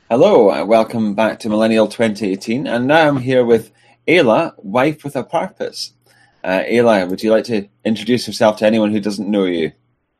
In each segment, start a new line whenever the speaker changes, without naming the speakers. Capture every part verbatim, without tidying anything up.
Hello, and welcome back to Millennial twenty eighteen, and now I'm here with Ayla, wife with a purpose. Uh, Ayla, would you like to introduce yourself to anyone who doesn't know you?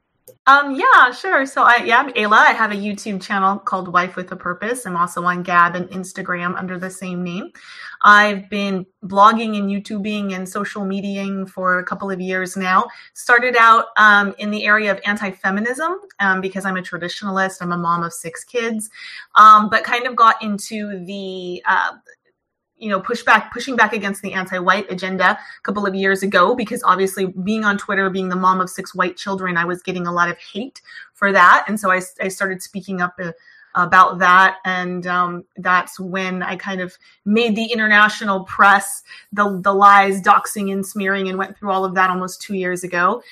Um, yeah, sure. So I, yeah, I'm Ayla. I have a YouTube channel called Wife with a Purpose. I'm also on Gab and Instagram under the same name. I've been blogging and YouTubing and social mediaing for a couple of years now. Started out um, in the area of anti-feminism um, because I'm a traditionalist. I'm a mom of six kids, um, but kind of got into the uh, you know, push back, pushing back against the anti-white agenda a couple of years ago, because obviously being on Twitter, being the mom of six white children, I was getting a lot of hate for that. And so I, I started speaking up uh, about that. And um, that's when I kind of made the international press, the, the lies, doxing and smearing, and went through all of that almost two years ago.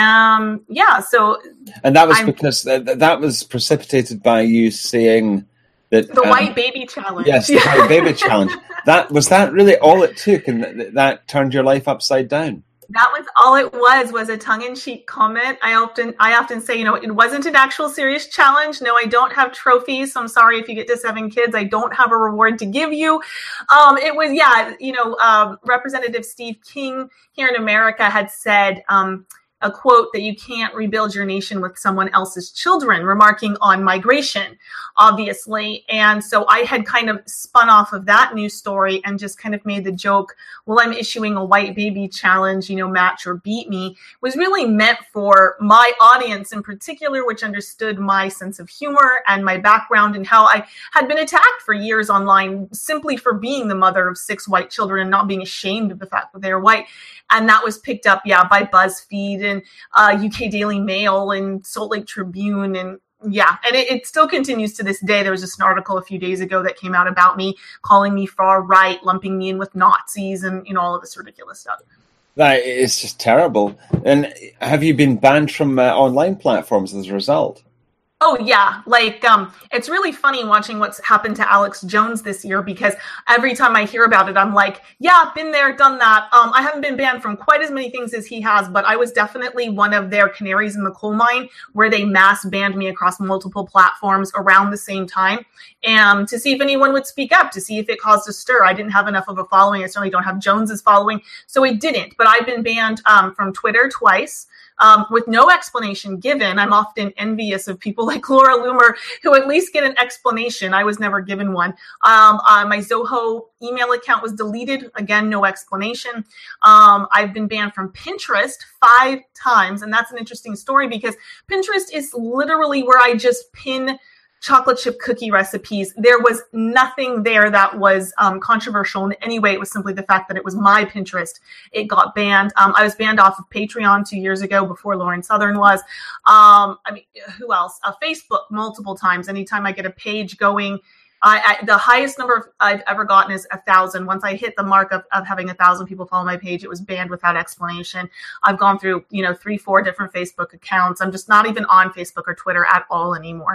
Um, yeah. So.
And that was
I'm,
because th- that was precipitated by you saying that.
The
um,
white baby challenge.
Yes, the white baby challenge. That was that really all it took, and th- that turned your life upside down.
That was all it was, was a tongue-in-cheek comment. I often I often say, you know, it wasn't an actual serious challenge. No, I don't have trophies. So I'm sorry if you get to seven kids. I don't have a reward to give you. Um, it was, yeah, you know, um, Representative Steve King here in America had said, um, a quote that you can't rebuild your nation with someone else's children, remarking on migration, obviously. And so I had kind of spun off of that news story and just kind of made the joke, well, I'm issuing a white baby challenge, you know, match or beat me. It was really meant for my audience in particular, which understood my sense of humor and my background and how I had been attacked for years online simply for being the mother of six white children and not being ashamed of the fact that they were white. And that was picked up, yeah, by BuzzFeed and uh, U K Daily Mail and Salt Lake Tribune. And yeah, and it, it still continues to this day. There was just an article a few days ago that came out about me, calling me far right, lumping me in with Nazis and, you know, all of this ridiculous stuff.
That is just terrible. And have you been banned from uh, online platforms as a result?
Oh, yeah. Like, um, it's really funny watching what's happened to Alex Jones this year, because every time I hear about it, I'm like, yeah, been there, done that. Um, I haven't been banned from quite as many things as he has, but I was definitely one of their canaries in the coal mine where they mass banned me across multiple platforms around the same time, and to see if anyone would speak up, to see if it caused a stir. I didn't have enough of a following. I certainly don't have Jones's following, so it didn't. But I've been banned um, from Twitter twice. Um, with no explanation given. I'm often envious of people like Laura Loomer who at least get an explanation. I was never given one. Um, uh, my Zoho email account was deleted. Again, no explanation. Um, I've been banned from Pinterest five times. And that's an interesting story because Pinterest is literally where I just pin chocolate chip cookie recipes. There was nothing there that was um, controversial in any way. It was simply the fact that it was my Pinterest. It got banned. Um, I was banned off of Patreon two years ago before Lauren Southern was. Um, I mean, who else? Uh, Facebook multiple times. Anytime I get a page going, I, I, the highest number I've ever gotten is a thousand. Once I hit the mark of, of having a thousand people follow my page, it was banned without explanation. I've gone through, you know, three, four different Facebook accounts. I'm just not even on Facebook or Twitter at all anymore.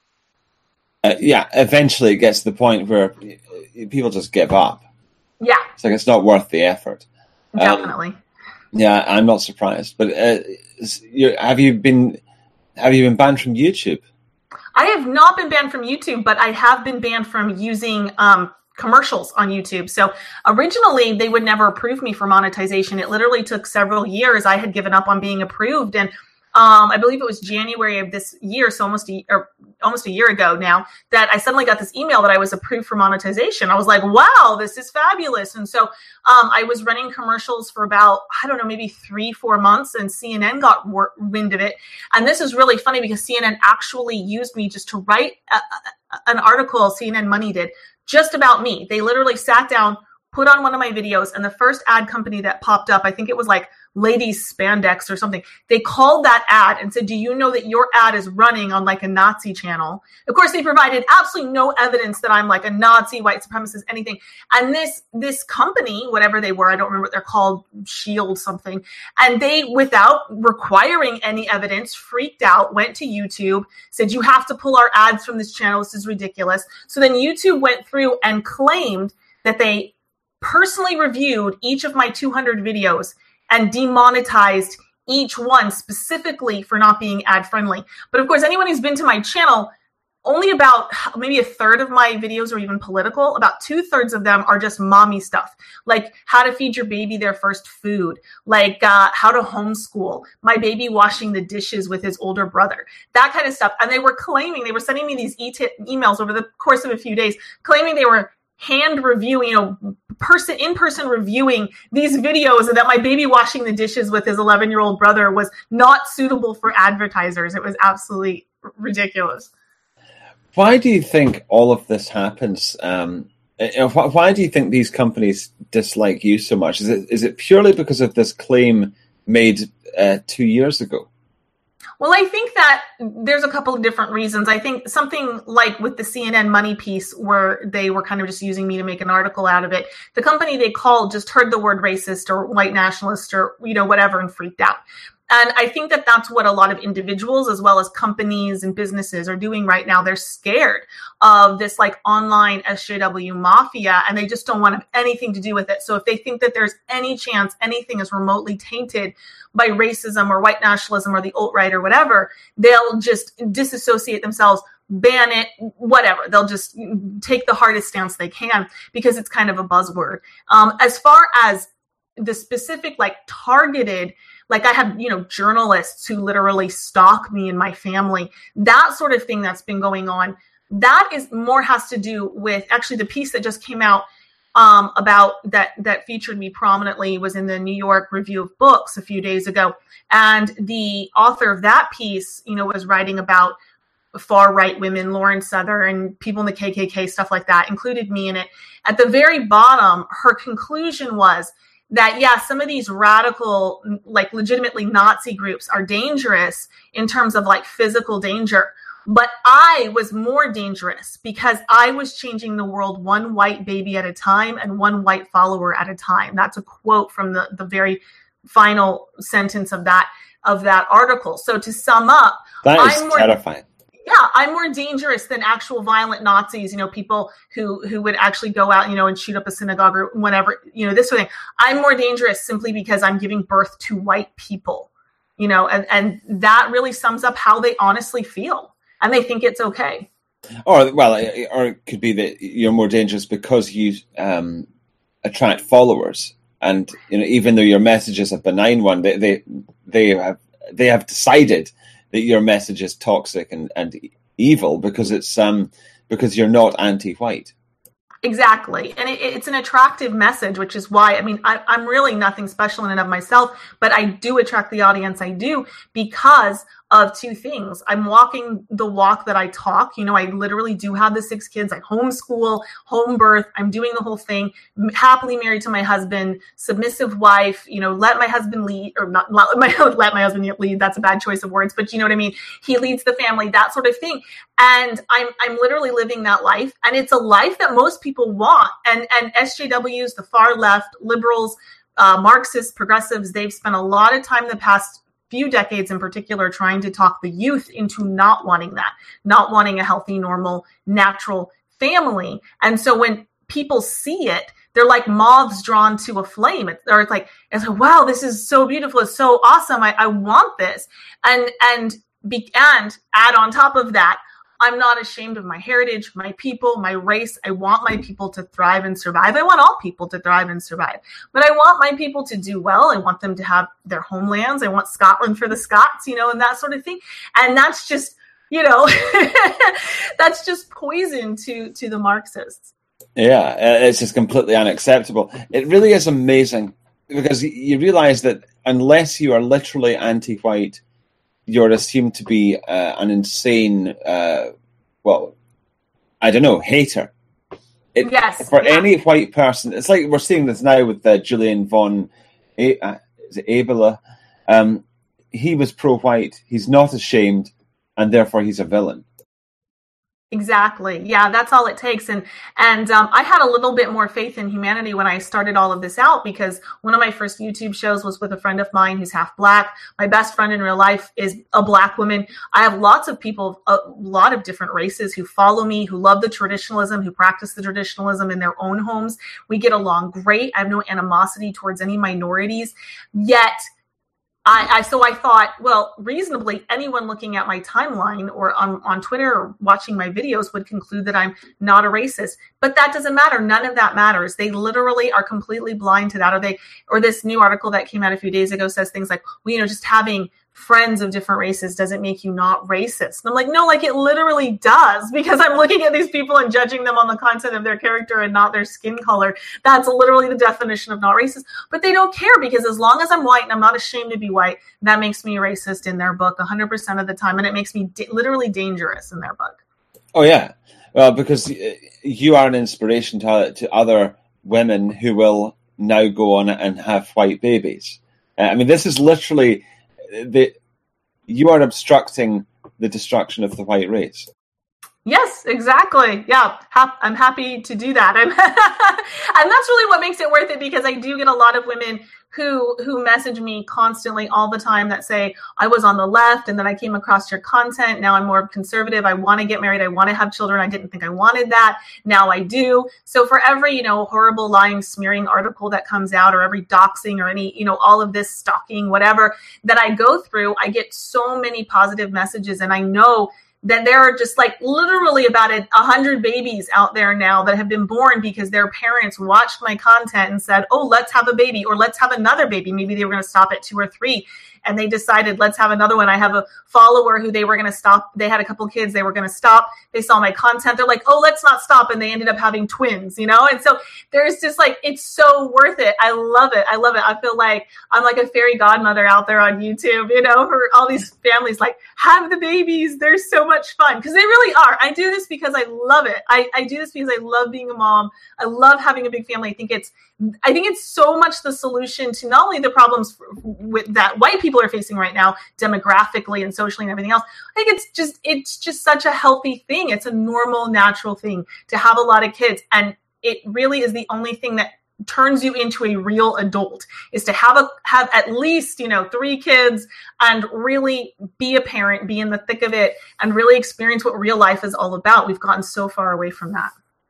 Uh, yeah, eventually it gets to the point where people just give up.
Yeah.
It's like it's not worth the effort.
Definitely.
Um, yeah, I'm not surprised. But uh, you, have you been have you been banned from YouTube?
I have not been banned from YouTube, but I have been banned from using um, commercials on YouTube. So originally they would never approve me for monetization. It literally took several years. I had given up on being approved, and Um, I believe it was January of this year, so almost a, or almost a year ago now, that I suddenly got this email that I was approved for monetization. I was like, wow, this is fabulous. And so um, I was running commercials for about, I don't know, maybe three, four months, and C N N got wor- wind of it. And this is really funny because C N N actually used me just to write a, a, an article, C N N Money did, just about me. They literally sat down, put on one of my videos, and the first ad company that popped up, I think it was like Ladies Spandex or something, they called that ad and said, do you know that your ad is running on like a Nazi channel? Of course, they provided absolutely no evidence that I'm like a Nazi, white supremacist, anything. And this this company, whatever they were, I don't remember what they're called, Shield something, and they, without requiring any evidence, freaked out, went to YouTube, said, you have to pull our ads from this channel. This is ridiculous. So then YouTube went through and claimed that they personally reviewed each of my two hundred videos and demonetized each one specifically for not being ad friendly. But of course, anyone who's been to my channel only about maybe a third of my videos are even political. About two thirds of them are just mommy stuff, like how to feed your baby their first food, like uh, how to homeschool, my baby washing the dishes with his older brother, that kind of stuff. And they were claiming, they were sending me these e- emails over the course of a few days, claiming they were hand reviewing, you know, person in person reviewing these videos, and that my baby washing the dishes with his eleven year old brother was not suitable for advertisers. It was absolutely ridiculous.
Why do you think all of this happens? Um, why do you think these companies dislike you so much? Is it is it purely because of this claim made uh, two years ago?
Well, I think that there's a couple of different reasons. I think something like with the C N N Money piece, where they were kind of just using me to make an article out of it, the company they called just heard the word racist or white nationalist or, you know, whatever, and freaked out. And I think that that's what a lot of individuals as well as companies and businesses are doing right now. They're scared of this like online S J W mafia, and they just don't want to have anything to do with it. So if they think that there's any chance anything is remotely tainted by racism or white nationalism or the alt-right or whatever, they'll just disassociate themselves, ban it, whatever. They'll just take the hardest stance they can because it's kind of a buzzword. Um, as far as the specific, like targeted, like I have, you know, journalists who literally stalk me and my family, that sort of thing that's been going on. That is more has to do with actually the piece that just came out um, about that, that featured me prominently was in the New York Review of Books a few days ago. And the author of that piece, you know, was writing about far right women, Lauren Souther, and people in the K K K, stuff like that, included me in it. At the very bottom, her conclusion was that, yeah, some of these radical, like legitimately Nazi groups are dangerous in terms of like physical danger. But I was more dangerous because I was changing the world one white baby at a time and one white follower at a time. That's a quote from the, the very final sentence of that, of that article. So to sum up,
that is
I'm more,
terrifying.
Yeah, I'm more dangerous than actual violent Nazis, you know, people who, who would actually go out, you know, and shoot up a synagogue or whatever, you know, this sort of thing. I'm more dangerous simply because I'm giving birth to white people, you know, and, and that really sums up how they honestly feel. And they think it's okay.
Or, well, or it could be that you're more dangerous because you um, attract followers. And, you know, even though your message is a benign one, they they, they have they have decided that your message is toxic and, and evil because it's um because you're not anti-white.
Exactly. And it, it's an attractive message, which is why, I mean, I, I'm really nothing special in and of myself, but I do attract the audience I do because of two things. I'm walking the walk that I talk. You know, I literally do have the six kids. I homeschool, home birth. I'm doing the whole thing, happily married to my husband, submissive wife, you know, let my husband lead, or not, not let, my, let my husband lead. That's a bad choice of words, but you know what I mean? He leads the family, that sort of thing. And I'm, I'm literally living that life. And it's a life that most people want. And, and S J Ws, the far left, liberals, uh, Marxists, progressives, they've spent a lot of time the past few decades in particular trying to talk the youth into not wanting that, not wanting a healthy, normal, natural family. And so when people see it, they're like moths drawn to a flame. It's, or it's like, it's like, wow, this is so beautiful. It's so awesome. I, I want this. And, and, be, and add on top of that, I'm not ashamed of my heritage, my people, my race. I want my people to thrive and survive. I want all people to thrive and survive. But I want my people to do well. I want them to have their homelands. I want Scotland for the Scots, you know, and that sort of thing. And that's just, you know, that's just poison to, to the Marxists.
Yeah, it's just completely unacceptable. It really is amazing because you realize that unless you are literally anti-white, you're assumed to be uh, an insane, uh, well, I don't know, hater. It,
yes.
For
yeah.
any white person, it's like we're seeing this now with uh, Julian von A- uh, is it Abela. Um, he was pro-white. He's not ashamed, and therefore he's a villain.
Exactly. Yeah, that's all it takes. And and um, I had a little bit more faith in humanity when I started all of this out because one of my first YouTube shows was with a friend of mine who's half black. My best friend in real life is a black woman. I have lots of people, a lot of different races who follow me, who love the traditionalism, who practice the traditionalism in their own homes. We get along great. I have no animosity towards any minorities. Yet I, I so I thought, well, reasonably, anyone looking at my timeline or on, on Twitter or watching my videos would conclude that I'm not a racist. But that doesn't matter. None of that matters. They literally are completely blind to that. Or they, or this new article that came out a few days ago says things like, well, you know, just having friends of different races doesn't make you not racist. And I'm like, no, like it literally does, because I'm looking at these people and judging them on the content of their character and not their skin color. That's literally the definition of not racist. But they don't care, because as long as I'm white and I'm not ashamed to be white, that makes me racist in their book one hundred percent of the time. And it makes me d- literally dangerous in their book.
Oh, yeah. Well, because you are an inspiration to, to other women who will now go on and have white babies. Uh, I mean, this is literally... The, you are obstructing the destruction of the white race.
Yes, exactly. Yeah, ha- I'm happy to do that. I'm and that's really what makes it worth it, because I do get a lot of women who who message me constantly all the time that say, I was on the left and then I came across your content. Now I'm more conservative. I want to get married. I want to have children. I didn't think I wanted that. Now I do. So for every, you know, horrible lying, smearing article that comes out, or every doxing, or any, you know, all of this stalking, whatever that I go through, I get so many positive messages. And I know that there are just like literally about a hundred babies out there now that have been born because their parents watched my content and said, oh, let's have a baby, or let's have another baby. Maybe they were going to stop at two or three, and they decided, let's have another one. I have a follower who they were going to stop. They had a couple kids. They were going to stop. They saw my content. They're like, oh, let's not stop. And they ended up having twins, you know? And so there's just like, it's so worth it. I love it. I love it. I feel like I'm like a fairy godmother out there on YouTube, you know, for all these families, like, have the babies. They're so much fun, because they really are. I do this because I love it. I, I do this because I love being a mom. I love having a big family. I think it's, I think it's so much the solution to not only the problems with that white people are facing right now, demographically and socially and everything else. I think it's just, it's just such a healthy thing. It's a normal, natural thing to have a lot of kids. And it really is the only thing that turns you into a real adult, is to have a, have at least, you know, three kids and really be a parent, be in the thick of it, and really experience what real life is all about. We've gotten so far away from that.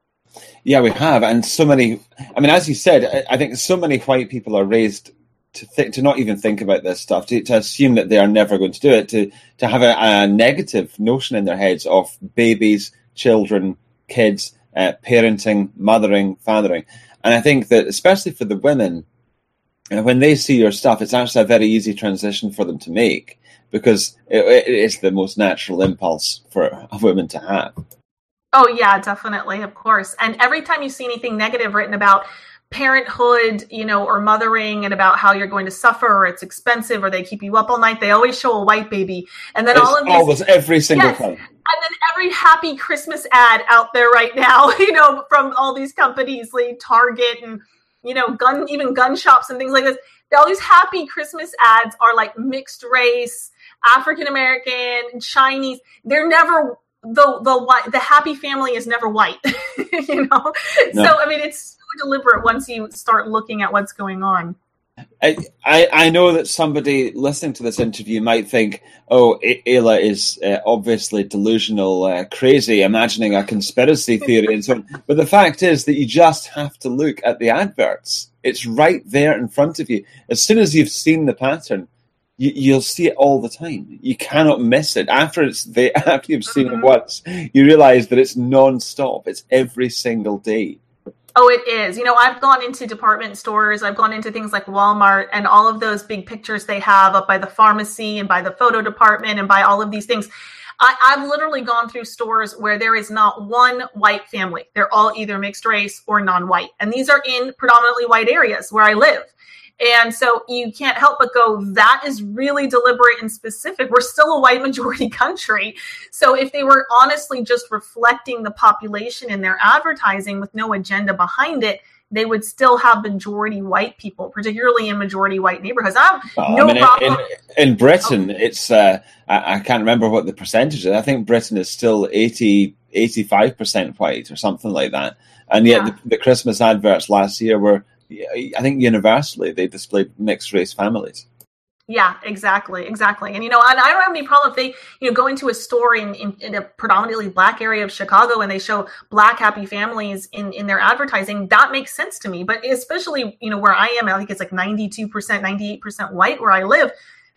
Yeah, we have. And so many, I mean, as you said, I think so many white people are raised to th- to not even think about this stuff, to, to assume that they are never going to do it, to, to have a, a negative notion in their heads of babies, children, kids, uh, parenting, mothering, fathering. And I think that especially for the women, uh, when they see your stuff, it's actually a very easy transition for them to make, because it, it is the most natural impulse for a woman to have.
Oh, yeah, definitely. Of course. And every time you see anything negative written about parenthood, you know, or mothering, and about how you're going to suffer, or it's expensive, or they keep you up all night, they always show a white baby. And then
it's
all of these,
always every single
yes,
time.
And then every happy Christmas ad out there right now, you know, from all these companies like Target and, you know, gun, even gun shops and things like this. All these happy Christmas ads are like mixed race, African-American, Chinese. They're never, the the white, the happy family is never white, you know? No. So, I mean, it's so deliberate once you start looking at what's going on.
I, I, I know that somebody listening to this interview might think, oh, Ayla is uh, obviously delusional, uh, crazy, imagining a conspiracy theory and so on. But the fact is that you just have to look at the adverts. It's right there in front of you. As soon as you've seen the pattern, you, you'll see it all the time. You cannot miss it. After it's the, after you've seen mm-hmm. it once, you realize that it's non-stop. It's every single day.
Oh, it is. You know, I've gone into department stores. I've gone into things like Walmart, and all of those big pictures they have up by the pharmacy and by the photo department and by all of these things. I, I've literally gone through stores where there is not one white family. They're all either mixed race or non-white. And these are in predominantly white areas where I live. And so you can't help but go, that is really deliberate and specific. We're still a white majority country. So if they were honestly just reflecting the population in their advertising with no agenda behind it, they would still have majority white people, particularly in majority white neighborhoods. I have
well,
no
I mean,
problem.
In, in Britain, oh. it's, uh, I, I can't remember what the percentage is. I think Britain is still eighty, eighty-five percent white or something like that. And yet yeah. the, the Christmas adverts last year were, I think universally, they displayed mixed race families.
Yeah, exactly, exactly. And, you know, and I don't have any problem if they, you know, go into a store in, in, in a predominantly black area of Chicago and they show black happy families in, in their advertising. That makes sense to me. But especially, you know, where I am, I think it's like ninety-two percent, ninety-eight percent white where I live.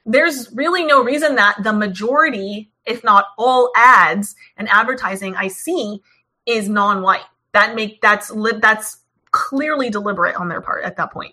there's really no reason that the majority, if not all ads and advertising I see is non-white. That make that's that's clearly deliberate on their part at that point.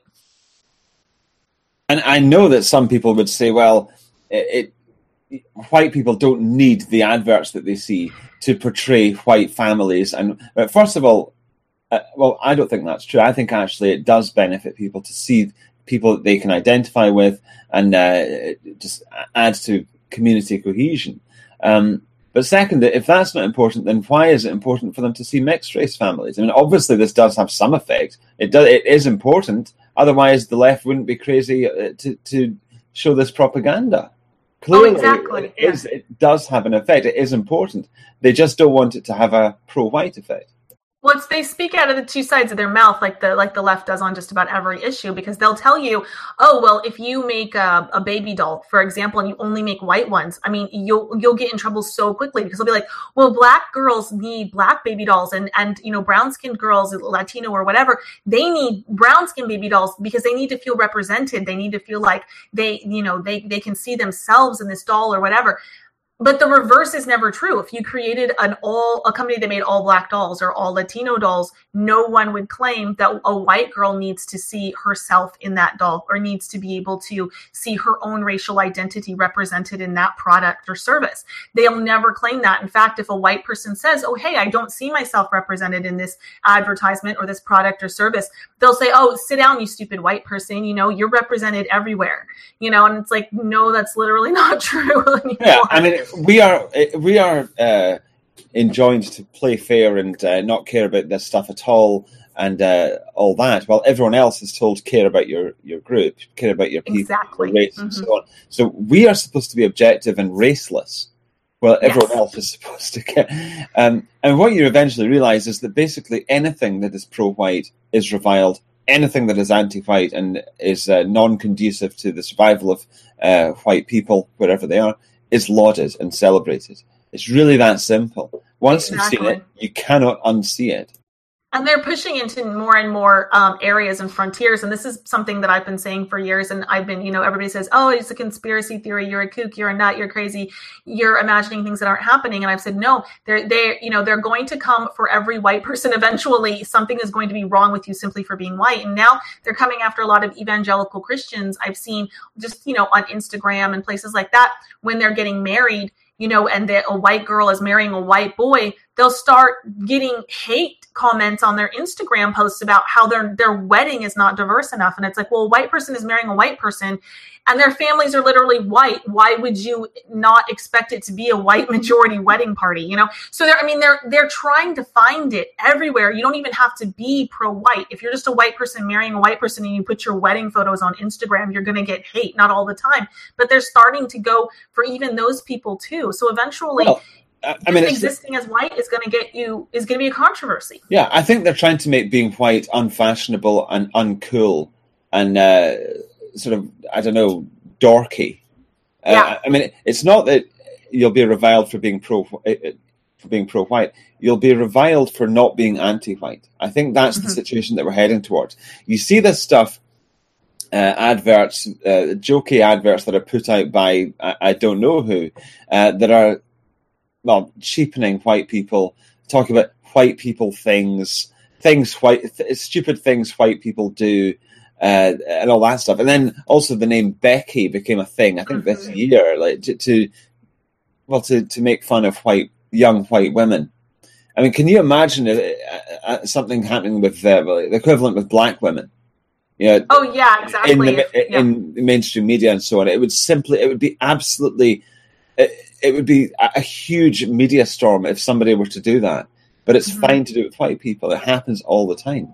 And I know that some people would say, well, it, it white people don't need the adverts that they see to portray white families. And uh, first of all, uh, well, I don't think that's true. I think actually it does benefit people to see people that they can identify with, and uh, it just adds to community cohesion. Um, but second, if that's not important, then why is it important for them to see mixed race families? I mean, obviously this does have some effect. It does. It is important. Otherwise, the left wouldn't be crazy to, to show this propaganda. Clearly,
oh, exactly.
it, is, it does have an effect. It is important. They just don't want it to have a pro-white effect.
Well, it's, they speak out of the two sides of their mouth, like the like the left does on just about every issue, because they'll tell you, oh, well, if you make a, a baby doll, for example, and you only make white ones, I mean, you'll you'll get in trouble so quickly, because they'll be like, well, black girls need black baby dolls, and and you know, brown skinned girls, Latino or whatever, they need brown skinned baby dolls because they need to feel represented. They need to feel like they, you know, they they can see themselves in this doll or whatever. But the reverse is never true. If you created an all a company that made all black dolls or all Latino dolls, no one would claim that a white girl needs to see herself in that doll or needs to be able to see her own racial identity represented in that product or service. They'll never claim that. In fact, if a white person says, oh, hey, I don't see myself represented in this advertisement or this product or service, they'll say, oh, sit down, you stupid white person. You know, you're represented everywhere. You know, and it's like, no, that's literally not true anymore.
Yeah, I mean, we are we are uh, enjoined to play fair and uh, not care about this stuff at all, and uh, all that. While everyone else is told to care about your, your group, care about your people,
exactly.
your race,
mm-hmm.
and so on. So we are supposed to be objective and raceless, while
yes.
everyone else is supposed to care. Um, and what you eventually realise is that basically anything that is pro-white is reviled. Anything that is anti-white and is uh, non-conducive to the survival of uh, white people, wherever they are, is lauded and celebrated. It's really that simple. Once
exactly.
you've seen it, you cannot unsee it.
And they're pushing into more and more um, areas and frontiers. And this is something that I've been saying for years. And I've been, you know, everybody says, oh, it's a conspiracy theory. You're a kook. You're a nut. You're crazy. You're imagining things that aren't happening. And I've said, no, they're, they, you know, they're going to come for every white person. Eventually, something is going to be wrong with you simply for being white. And now they're coming after a lot of evangelical Christians. I've seen just, you know, on Instagram and places like that, when they're getting married, you know, and the, a white girl is marrying a white boy, they'll start getting hate comments on their Instagram posts about how their their wedding is not diverse enough. And it's like, well, a white person is marrying a white person and their families are literally white. Why would you not expect it to be a white majority wedding party? You know, so they're, I mean, they're, they're trying to find it everywhere. You don't even have to be pro-white. If you're just a white person marrying a white person and you put your wedding photos on Instagram, you're going to get hate, not all the time, but they're starting to go for even those people too. So eventually, well, I mean, existing as white is going to get you is going to be a controversy.
Yeah, I think they're trying to make being white unfashionable and uncool and uh, sort of, I don't know, dorky. Uh, yeah. I mean, it's not that you'll be reviled for being pro for being pro-white. You'll be reviled for not being anti-white. I think that's mm-hmm. the situation that we're heading towards. You see this stuff, uh, adverts, uh, jokey adverts that are put out by I, I don't know who, uh, that are. Well, cheapening white people, talking about white people things, things white, th- stupid things white people do, uh, and all that stuff. And then also the name Becky became a thing. I think mm-hmm. this year, like to, to, well, to, to make fun of white young white women. I mean, can you imagine it, uh, something happening with uh, the equivalent with black women? You know,
oh yeah, exactly.
In, the,
yeah.
in mainstream media and so on, it would simply, it would be absolutely. It, it would be a huge media storm if somebody were to do that. But it's mm-hmm. fine to do it with white people. It happens all the time.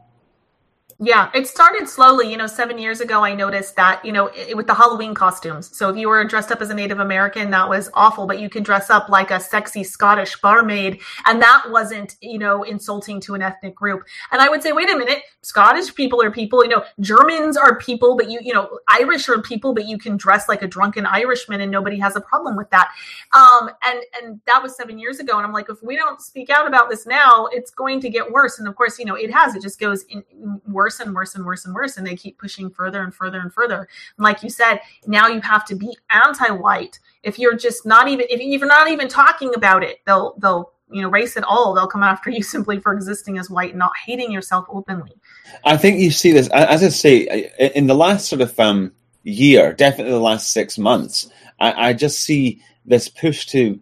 Yeah, it started slowly. You know, seven years ago, I noticed that, you know, it, with the Halloween costumes. So if you were dressed up as a Native American, that was awful. But you could dress up like a sexy Scottish barmaid. And that wasn't, you know, insulting to an ethnic group. And I would say, wait a minute, Scottish people are people, you know, Germans are people, but you, you know, Irish are people, but you can dress like a drunken Irishman and nobody has a problem with that. Um, and, and that was seven years ago. And I'm like, if we don't speak out about this now, it's going to get worse. And of course, you know, it has, it just goes in worse worse and worse and worse and worse. And they keep pushing further and further and further. And like you said, now you have to be anti-white. If you're just not even, if you're not even talking about it, they'll, they'll, you know, race at all. They'll come after you simply for existing as white and not hating yourself openly.
I think you see this, as I say, in the last sort of um, year, definitely the last six months, I, I just see this push to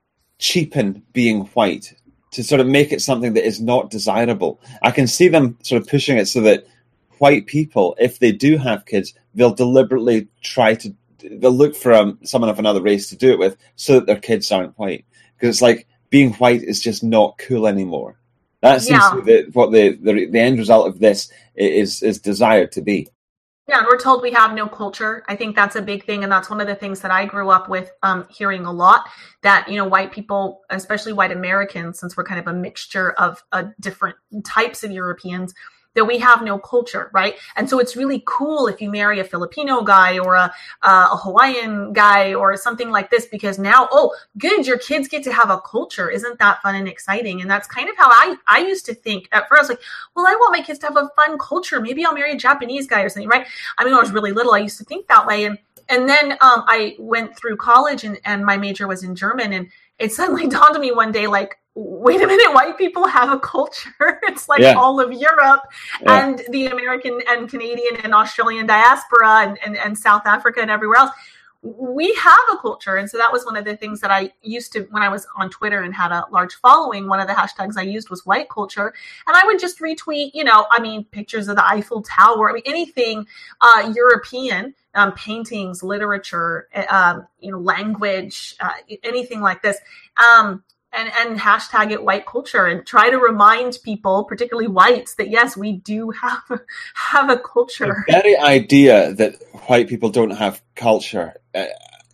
cheapen being white, to sort of make it something that is not desirable. I can see them sort of pushing it so that white people, if they do have kids, they'll deliberately try to, they'll look for um, someone of another race to do it with so that their kids aren't white. Because it's like being white is just not cool anymore. That seems
yeah.
to be the, what the, the the end result of this is is desired to be.
Yeah, and we're told we have no culture. I think that's a big thing, and that's one of the things that I grew up with um, hearing a lot, that, you know, white people, especially white Americans, since we're kind of a mixture of uh, different types of Europeans, that we have no culture, right? And so it's really cool if you marry a Filipino guy or a, uh, a Hawaiian guy or something like this, because now, oh, good, your kids get to have a culture. Isn't that fun and exciting? And that's kind of how I, I used to think at first, like, well, I want my kids to have a fun culture. Maybe I'll marry a Japanese guy or something, right? I mean, when I was really little, I used to think that way. And and then um, I went through college and, and my major was in German. And it suddenly dawned on me one day, like, wait a minute, white people have a culture. It's like yeah. all of Europe yeah. and the American and Canadian and Australian diaspora and, and, and South Africa and everywhere else. We have a culture. And so that was one of the things that I used to, when I was on Twitter and had a large following, one of the hashtags I used was white culture. And I would just retweet, you know, I mean, pictures of the Eiffel Tower, I mean, anything uh, European, um, paintings, literature, um, you know, language, uh, anything like this. Um, And, and hashtag it white culture and try to remind people, particularly whites, that yes, we do have have a culture.
The very idea that white people don't have culture, uh,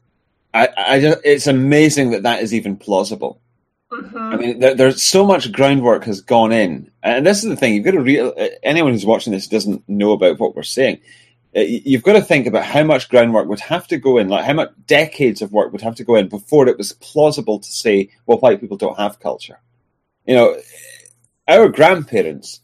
I, I just, it's amazing that that is even plausible. Mm-hmm. I mean, there, there's so much groundwork has gone in, and this is the thing. You've got to real anyone who's watching this doesn't know about what we're saying. You've got to think about how much groundwork would have to go in, like how much decades of work would have to go in before it was plausible to say, well, white people don't have culture. You know, our grandparents,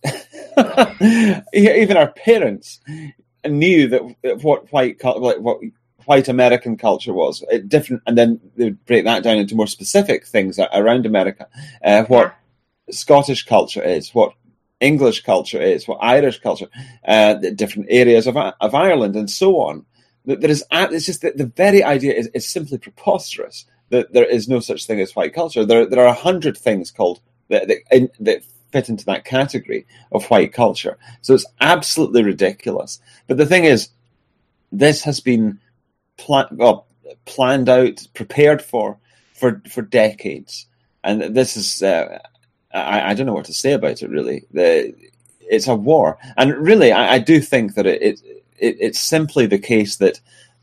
even our parents, knew that what white like what white American culture was different, and then they would break that down into more specific things around America. Uh, what yeah. Scottish culture is, what English culture is, what Irish culture, uh, the different areas of of Ireland, and so on. There is, it's just that the very idea is, is simply preposterous that there is no such thing as white culture. There, there are a hundred things called that that, in, that fit into that category of white culture. So it's absolutely ridiculous. But the thing is, this has been pla- well, planned out, prepared for for for decades, and this is. Uh, I, I don't know what to say about it, really. The, it's a war. And really, I, I do think that it, it, it it's simply the case that,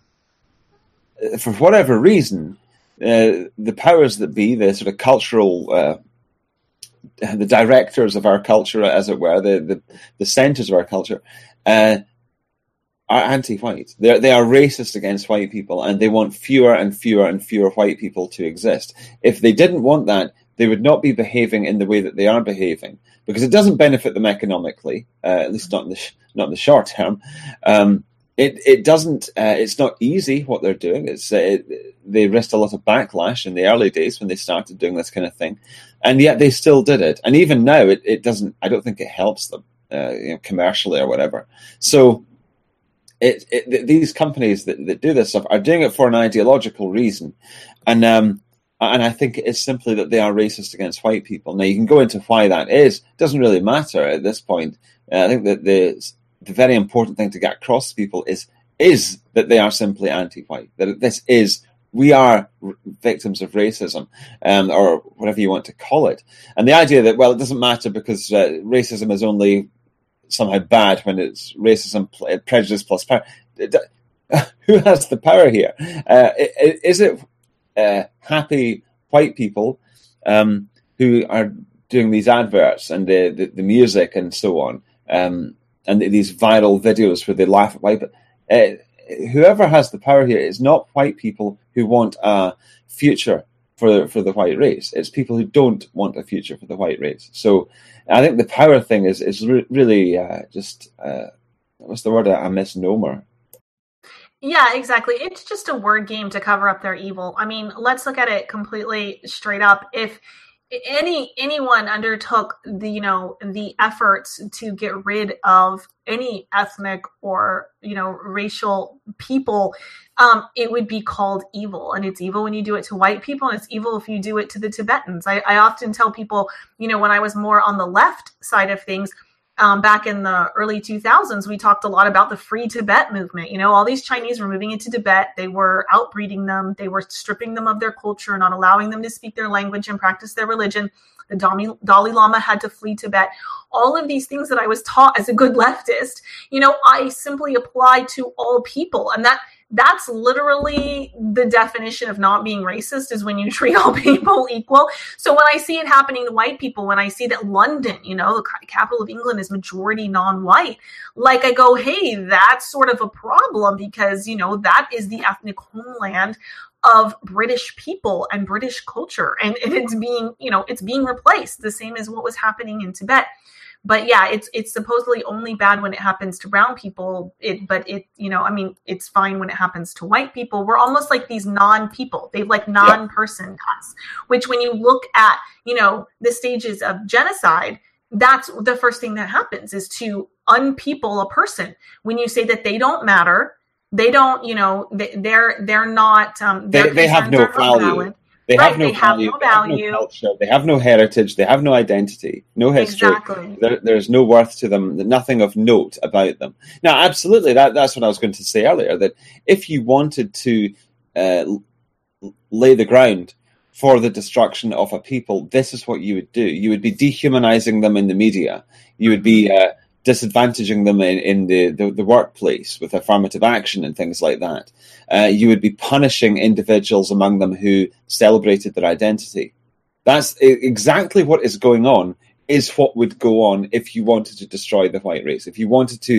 for whatever reason, uh, the powers that be, the sort of cultural, uh, the directors of our culture, as it were, the, the, the centers of our culture, uh, are anti-white. They're, they are racist against white people, and they want fewer and fewer and fewer white people to exist. If they didn't want that, they would not be behaving in the way that they are behaving, because it doesn't benefit them economically, uh, at least not in the sh- not in the short term. Um, it it doesn't. Uh, it's not easy what they're doing. It's uh, it, they risked a lot of backlash in the early days when they started doing this kind of thing, and yet they still did it. And even now, it, it doesn't. I don't think it helps them, uh, you know, commercially or whatever. So. It, it these companies that, that do this stuff are doing it for an ideological reason, and um, and I think it's simply that they are racist against white people. Now, you can go into why that is. It doesn't really matter at this point. Uh, I think that the the very important thing to get across to people is is that they are simply anti-white. That this is we are victims of racism, um, or whatever you want to call it. And the idea that, well, it doesn't matter because uh, racism is only somehow bad when it's racism, prejudice plus power. Who has the power here? Uh, is it uh, happy white people um, who are doing these adverts and the, the, the music and so on, um, and these viral videos where they laugh at white people? Uh, whoever has the power here is not white people who want a future for for the white race. It's people who don't want a future for the white race. So I think the power thing is is re- really uh, just uh, what's the word? A misnomer.
Yeah, exactly. It's just a word game to cover up their evil. I mean, let's look at it completely straight up. If any anyone undertook the you know the efforts to get rid of any ethnic or you know racial people, um, it would be called evil. And it's evil when you do it to white people, and it's evil if you do it to the Tibetans. I, I often tell people, you know, when I was more on the left side of things, Um, back in the early two thousands, we talked a lot about the Free Tibet movement. You know, all these Chinese were moving into Tibet. They were outbreeding them. They were stripping them of their culture, not allowing them to speak their language and practice their religion. The Dalai Lama had to flee Tibet. All of these things that I was taught as a good leftist, you know, I simply apply to all people. And that that's literally the definition of not being racist, is when you treat all people equal. So when I see it happening to white people, when I see that London, you know, the capital of England, is majority non-white, like I go, hey, that's sort of a problem, because, you know, that is the ethnic homeland of British people and British culture. And, and it's being, you know, it's being replaced, the same as what was happening in Tibet. But yeah, it's it's supposedly only bad when it happens to brown people. It, but it, you know, I mean, it's fine when it happens to white people. We're almost like these non-people. They've like non-person cuts, which when you look at, you know, the stages of genocide, that's the first thing that happens, is to unpeople a person. When you say that they don't matter, they don't, you know, they, they're they're not. Um,
they they have no value. They,
right,
have no
they have
value,
no value.
They have no culture. They have no heritage. They have no identity, no history.
Exactly.
There, there's no worth to them. Nothing of note about them. Now, absolutely, that, that's what I was going to say earlier, that if you wanted to uh, lay the ground for the destruction of a people, this is what you would do. You would be dehumanizing them in the media. You would be uh, disadvantaging them in, in the, the, the workplace with affirmative action and things like that. Uh, you would be punishing individuals among them who celebrated their identity. That's exactly what is going on, is what would go on if you wanted to destroy the white race. If you wanted to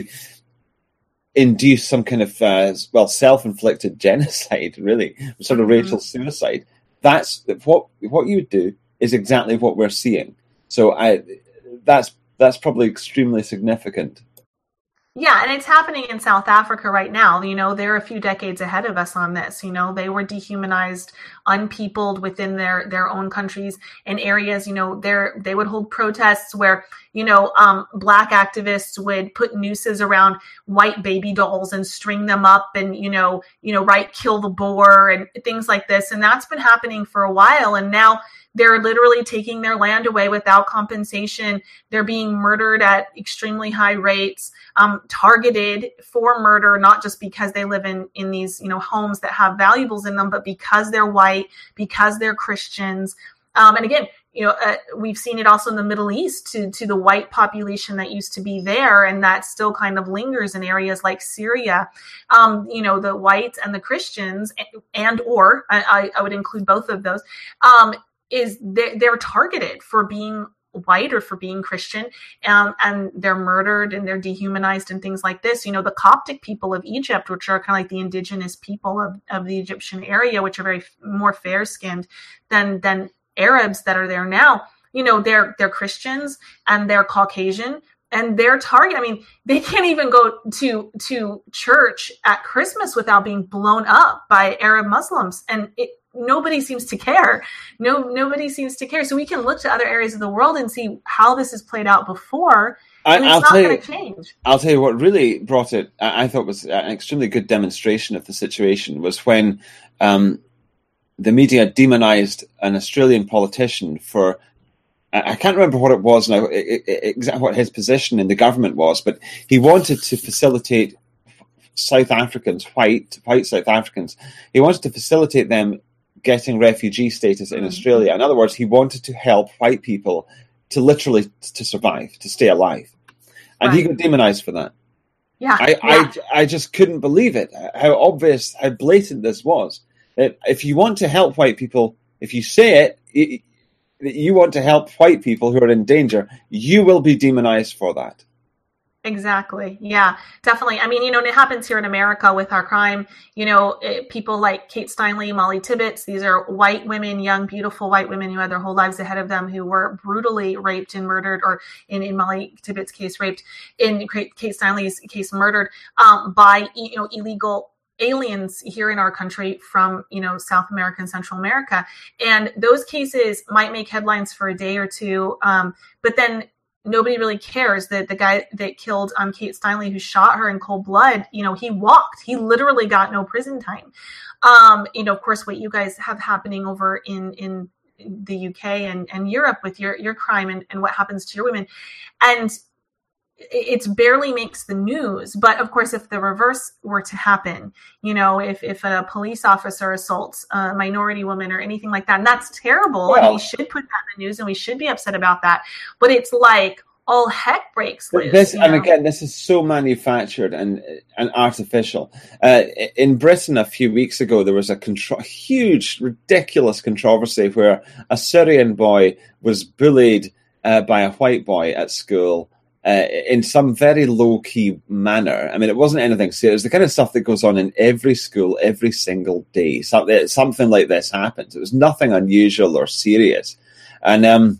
induce some kind of, uh, well, self-inflicted genocide, really, sort of mm-hmm. racial suicide, that's what what you would do is exactly what we're seeing. So I, that's that's probably extremely significant.
Yeah, and it's happening in South Africa right now. You know, they're a few decades ahead of us on this. You know, they were dehumanized, unpeopled within their, their own countries and areas. You know, they're, they would hold protests where, you know, um, black activists would put nooses around white baby dolls and string them up and, you know, you know, write "kill the Boer" and things like this. And that's been happening for a while. And now they're literally taking their land away without compensation. They're being murdered at extremely high rates, um, targeted for murder, not just because they live in, in these, you know, homes that have valuables in them, but because they're white, because they're Christians. Um, and again, you know, uh, we've seen it also in the Middle East to, to the white population that used to be there, and that still kind of lingers in areas like Syria. Um, you know, the whites and the Christians, and, and or I, I would include both of those, um, is they're, they're targeted for being white or for being Christian, um, and they're murdered and they're dehumanized and things like this. You know, the Coptic people of Egypt, which are kind of like the indigenous people of, of the Egyptian area, which are very more fair-skinned than than Arabs that are there now, you know, they're they're Christians and they're Caucasian, and they're target. I mean, they can't even go to to church at Christmas without being blown up by Arab Muslims, and it, nobody seems to care. No, nobody seems to care. So we can look to other areas of the world and see how this has played out before. And I, it's I'll not going to change.
I'll tell you what really brought it. I thought was an extremely good demonstration of the situation was when. Um, The media demonized an Australian politician for, I can't remember what it was now, exactly what his position in the government was, but he wanted to facilitate South Africans, white, white South Africans, he wanted to facilitate them getting refugee status in mm-hmm. Australia. In other words, he wanted to help white people to literally to survive, to stay alive. And right. he got demonized for that.
Yeah,
I,
yeah.
I, I just couldn't believe it, how obvious, how blatant this was. If you want to help white people, if you say it, you want to help white people who are in danger, you will be demonized for that.
Exactly. Yeah, definitely. I mean, you know, and it happens here in America with our crime. You know, it, people like Kate Steinle, Molly Tibbetts, these are white women, young, beautiful white women who had their whole lives ahead of them, who were brutally raped and murdered, or in, in Molly Tibbetts' case, raped, in Kate Steinle's case, murdered um, by, you know, illegal aliens here in our country from, you know, South America and Central America. And those cases might make headlines for a day or two, um, but then nobody really cares that the guy that killed um, Kate Steinle, who shot her in cold blood, you know, he walked. He literally got no prison time. Um, you know, of course, what you guys have happening over in in the U K and, and Europe with your your crime and, and what happens to your women. And it barely makes the news. But of course, if the reverse were to happen, you know, if, if a police officer assaults a minority woman or anything like that, and that's terrible. Well, and we should put that in the news and we should be upset about that. But it's like all heck breaks loose.
This, and
know?
again, this is so manufactured and and artificial. Uh, in Britain, a few weeks ago, there was a contro- huge, ridiculous controversy where a Syrian boy was bullied uh, by a white boy at school. Uh, in some very low-key manner. I mean, it wasn't anything serious. It was the kind of stuff that goes on in every school every single day. Something, something like this happens. It was nothing unusual or serious. And um,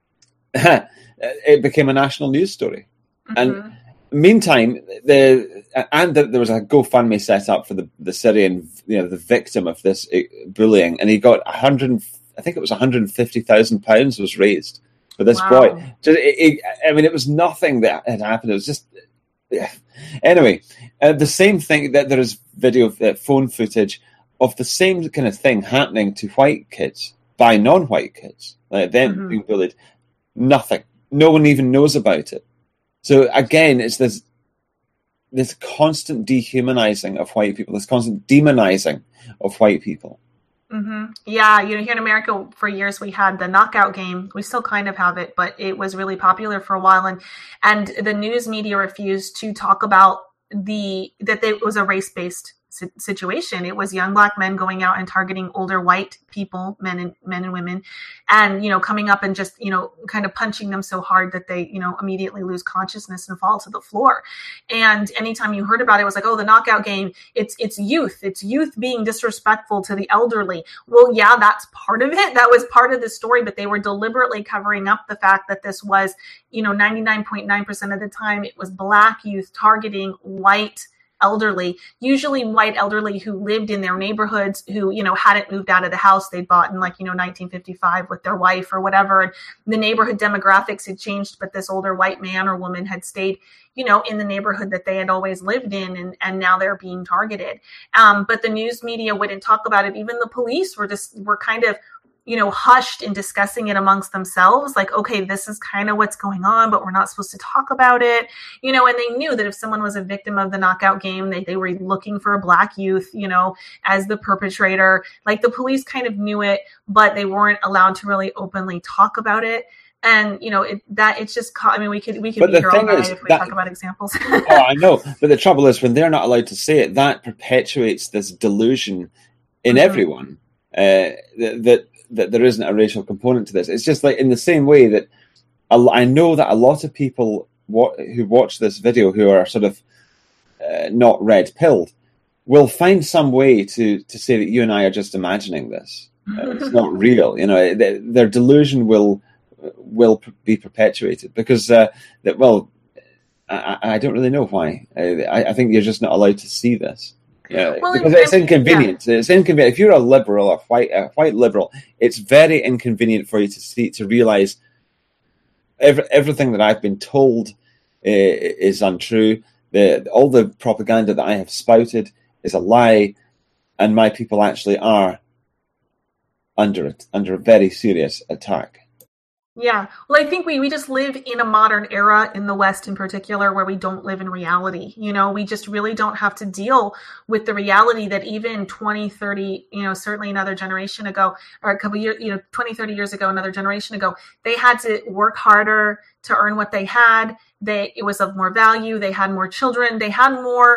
it became a national news story. Mm-hmm. And meantime, the and the, there was a GoFundMe set up for the, the Syrian, you know, the victim of this bullying. And he got one hundred, I think it was one hundred fifty thousand pounds was raised for this wow. boy. Just, it, it, I mean, it was nothing that had happened. It was just, yeah. Anyway, uh, the same thing, that there is video, uh, phone footage of the same kind of thing happening to white kids by non-white kids, like them mm-hmm. being bullied. Nothing. No one even knows about it. So again, it's this this constant dehumanizing of white people, this constant demonizing of white people.
Mm-hmm. Yeah, you know, here in America for years we had the knockout game. We still kind of have it, but it was really popular for a while, and and the news media refused to talk about the that it was a race-based situation. It was young black men going out and targeting older white people, men and men and women, and, you know, coming up and just, you know, kind of punching them so hard that they, you know, immediately lose consciousness and fall to the floor. And anytime you heard about it, it was like, oh, the knockout game, it's, it's youth, it's youth being disrespectful to the elderly. Well, yeah, that's part of it. That was part of the story, but they were deliberately covering up the fact that this was, you know, ninety-nine point nine percent of the time it was black youth targeting white elderly, usually white elderly who lived in their neighborhoods, who, you know, hadn't moved out of the house they'd bought in, like, you know, nineteen fifty-five with their wife or whatever. And the neighborhood demographics had changed, but this older white man or woman had stayed, you know, in the neighborhood that they had always lived in. And, and now they're being targeted. Um, but the news media wouldn't talk about it. Even the police were just, were kind of, you know, hushed in discussing it amongst themselves. Like, okay, this is kind of what's going on, but we're not supposed to talk about it, you know, and they knew that if someone was a victim of the knockout game, they, they were looking for a black youth, you know, as the perpetrator. Like, the police kind of knew it, but they weren't allowed to really openly talk about it. And, you know, it, that it's just, I mean, we could, we could be here all night if we that, talk about examples.
Oh, I know. But the trouble is, when they're not allowed to say it, that perpetuates this delusion in mm-hmm. everyone uh, that, that that there isn't a racial component to this. It's just like, in the same way that a, I know that a lot of people wa- who watch this video, who are sort of uh, not red-pilled, will find some way to, to say that you and I are just imagining this. Uh, it's not real. You know, their, their delusion will will be perpetuated because, uh, that, well, I, I don't really know why. I, I think you're just not allowed to see this. Yeah, well, because it's inconvenient. Yeah. It's inconvenient. If you're a liberal, a white, a white liberal, it's very inconvenient for you to see, to realize every, everything that I've been told uh, is untrue. The all the propaganda that I have spouted is a lie, and my people actually are under it, under a very serious attack.
Yeah. Well, I think we, we just live in a modern era in the West in particular where we don't live in reality. You know, we just really don't have to deal with the reality that even twenty, thirty, you know, certainly another generation ago, or a couple years, you know, twenty, thirty years ago, another generation ago, they had to work harder to earn what they had. They, it was of more value. They had more children. They had more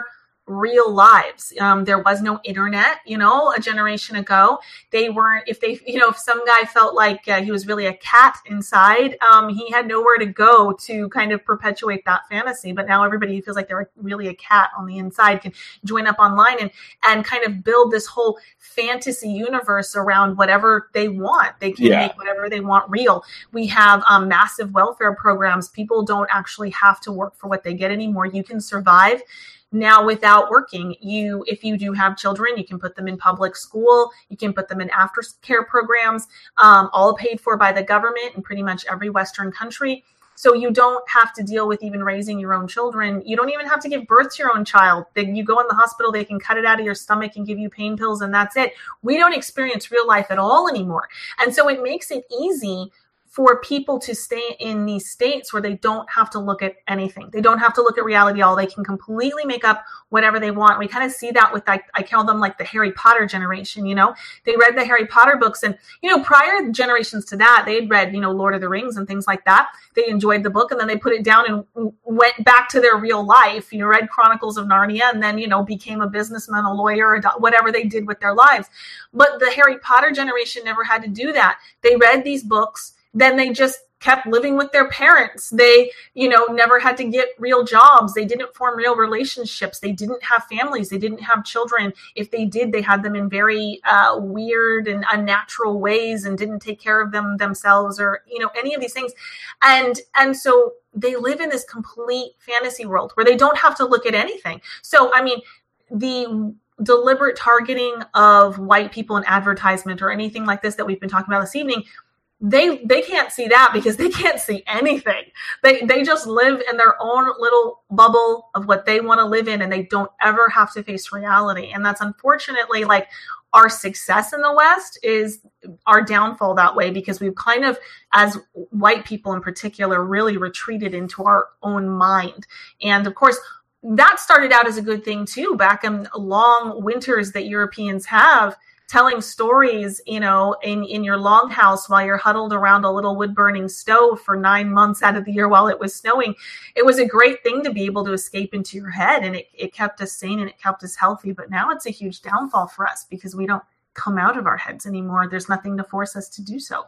real lives. Um, there was no internet, you know, a generation ago. They weren't, if they, you know, if some guy felt like uh, he was really a cat inside, um, he had nowhere to go to kind of perpetuate that fantasy. But now everybody who feels like they're really a cat on the inside can join up online and, and kind of build this whole fantasy universe around whatever they want. They can
yeah.
make whatever they want real. We have um, massive welfare programs. People don't actually have to work for what they get anymore. You can survive now without working. You, if you do have children, you can put them in public school. You can put them in aftercare programs, um, all paid for by the government in pretty much every Western country. So you don't have to deal with even raising your own children. You don't even have to give birth to your own child. They, you go in the hospital, they can cut it out of your stomach and give you pain pills, and that's it. We don't experience real life at all anymore. And so it makes it easy for people to stay in these states where they don't have to look at anything. They don't have to look at reality at all. They can completely make up whatever they want. We kind of see that with, like, I call them like the Harry Potter generation, you know? They read the Harry Potter books, and, you know, prior generations to that, they'd read, you know, Lord of the Rings and things like that. They enjoyed the book, and then they put it down and went back to their real life, you know, read Chronicles of Narnia, and then, you know, became a businessman, a lawyer, whatever they did with their lives. But the Harry Potter generation never had to do that. They read these books, then they just kept living with their parents. They, you know, never had to get real jobs. They didn't form real relationships. They didn't have families. They didn't have children. If they did, they had them in very uh, weird and unnatural ways and didn't take care of them themselves, or, you know, any of these things. And, and so they live in this complete fantasy world where they don't have to look at anything. So, I mean, the deliberate targeting of white people in advertisement or anything like this that we've been talking about this evening, They they can't see that because they can't see anything. They they just live in their own little bubble of what they want to live in, and they don't ever have to face reality. And that's unfortunately like our success in the West is our downfall that way, because we've kind of, as white people in particular, really retreated into our own mind. And of course, that started out as a good thing too, back in long winters that Europeans have, telling stories, you know, in, in your longhouse while you're huddled around a little wood burning stove for nine months out of the year while it was snowing. It was a great thing to be able to escape into your head, and it, it kept us sane and it kept us healthy. But now it's a huge downfall for us because we don't come out of our heads anymore. There's nothing to force us to do so.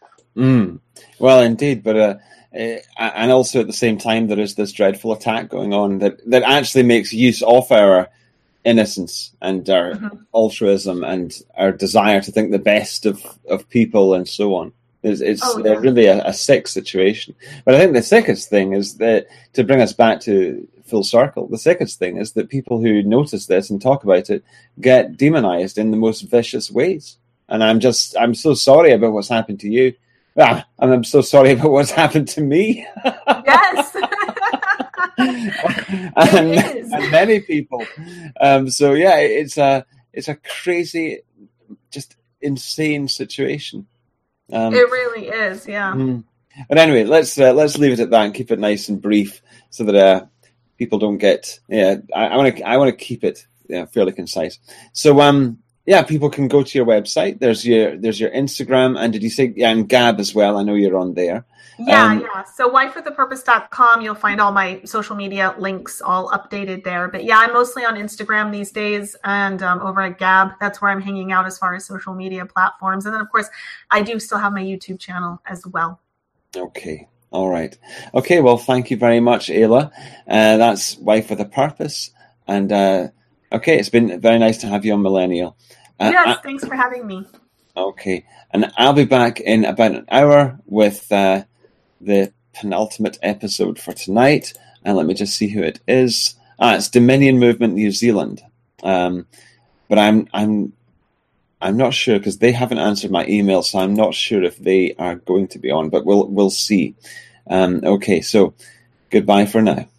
Mm. Well, indeed. But, uh, uh, and also at the same time, there is this dreadful attack going on that, that actually makes use of our innocence and our mm-hmm. altruism and our desire to think the best of, of people and so on. It's, it's oh, yeah. really a, a sick situation. But I think the sickest thing is that, to bring us back to full circle, the sickest thing is that people who notice this and talk about it get demonized in the most vicious ways. And I'm just, I'm so sorry about what's happened to you. Ah, and I'm so sorry about what's happened to me.
Yes.
and, and many people. Um, so yeah, it's a it's a crazy, just insane situation. Um,
it really is, yeah.
Mm. But anyway, let's uh, let's leave it at that and keep it nice and brief, so that uh, people don't get. Yeah, I want to I want to keep it yeah, fairly concise. So um. Yeah, people can go to your website. There's your there's your Instagram, and did you say yeah, and Gab as well? I know you're on there.
Yeah,
um,
yeah. So wife with a purpose dot com, you'll find all my social media links all updated there. But yeah, I'm mostly on Instagram these days, and um, over at Gab. That's where I'm hanging out as far as social media platforms. And then, of course, I do still have my YouTube channel as well.
Okay. All right. Okay, well, thank you very much, Ayla. Uh, that's Wife with a Purpose. And uh, okay, it's been very nice to have you on Millennial. Uh,
yes,
I,
thanks for having me.
Okay, and I'll be back in about an hour with uh, the penultimate episode for tonight. And let me just see who it is. Ah, it's Dominion Movement New Zealand. Um, but I'm I'm I'm not sure because they haven't answered my email, so I'm not sure if they are going to be on. But we'll we'll see. Um, okay, so goodbye for now.